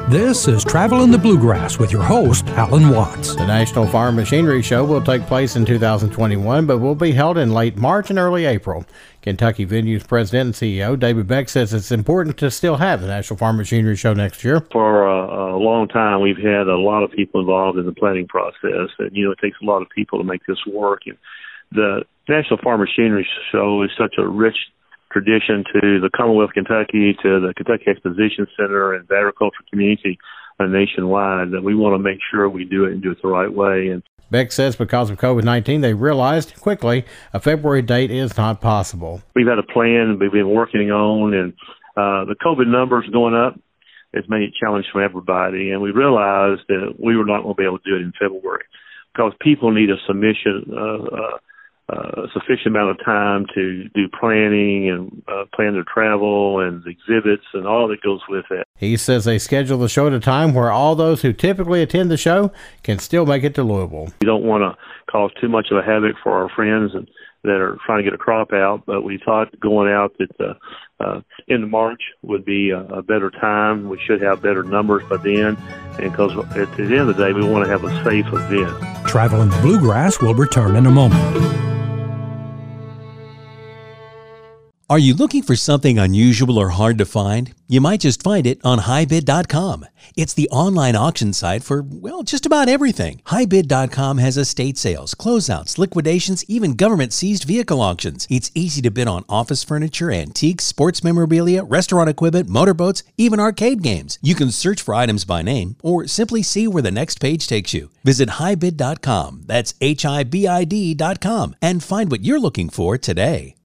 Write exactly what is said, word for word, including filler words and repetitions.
This is Travel in the Bluegrass with your host, Alan Watts. The National Farm Machinery Show will take place in two thousand twenty-one, but will be held in late March and early April. Kentucky Venue's president and C E O, David Beck, says it's important to still have the National Farm Machinery Show next year. For a, a long time, we've had a lot of people involved in the planning process, and, you know, it takes a lot of people to make this work. And the National Farm Machinery Show is such a rich tradition to the Commonwealth of Kentucky, to the Kentucky Exposition Center and the agricultural community uh, nationwide, that we want to make sure we do it and do it the right way. And Beck says because of COVID nineteen, they realized quickly a February date is not possible. We've had a plan we've been working on, and uh, the COVID numbers going up has made it a challenge for everybody, and we realized that we were not going to be able to do it in February because people need a submission uh, uh, Uh, sufficient amount of time to do planning and uh, plan their travel and exhibits and all that goes with it. He says they schedule the show at a time where all those who typically attend the show can still make it to Louisville. We don't want to cause too much of a havoc for our friends and, that are trying to get a crop out, but we thought going out that uh, uh, in March would be a, a better time. We should have better numbers by then, and because at the end of the day, we want to have a safe event. Travel in the Bluegrass will return in a moment. Are you looking for something unusual or hard to find? You might just find it on Hi Bid dot com. It's the online auction site for, well, just about everything. Hi Bid dot com has estate sales, closeouts, liquidations, even government-seized vehicle auctions. It's easy to bid on office furniture, antiques, sports memorabilia, restaurant equipment, motorboats, even arcade games. You can search for items by name or simply see where the next page takes you. Visit Hi Bid dot com, that's H I B I D dot com, and find what you're looking for today.